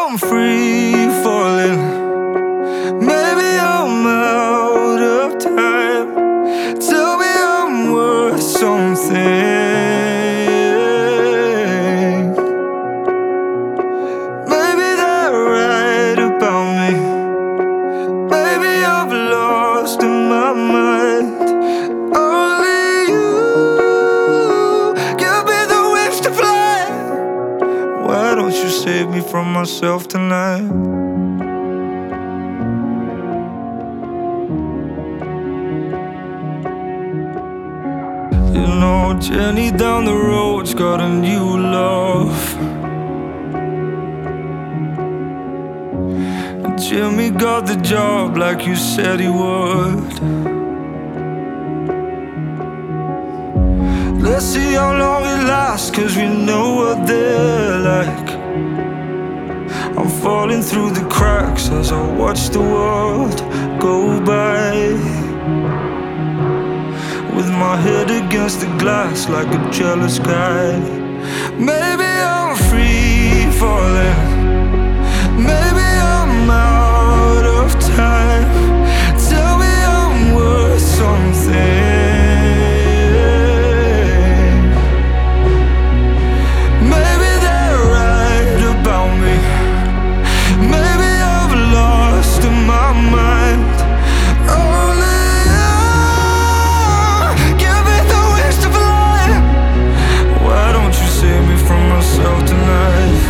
I'm free falling. Maybe I'm out of time. Tell me I'm worth something. Maybe they're right about me. Maybe I've lost in my mind. Only you give me the wings to fly. Why don't you save me from myself tonight? You know, Jenny down the road's got a new love. Jimmy got the job like you said he would. Let's see how long it lasts, 'cause we know what they're like. I'm falling through the cracks as I watch the world go by, with my head against the glass like a jealous guy. Maybe I'm free falling. Maybe I'm out of time. Tell me I'm worth something. Maybe they're right about me. Maybe I've lost in my mind. Only you give me the wings to fly. Why don't you save me from myself tonight?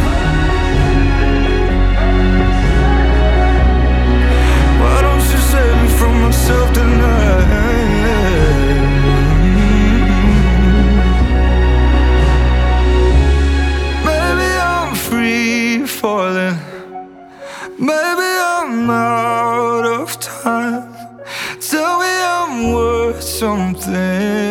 Why don't you save me from myself tonight? Maybe I'm free falling. Maybe I'm out of time. Tell me I'm worth something.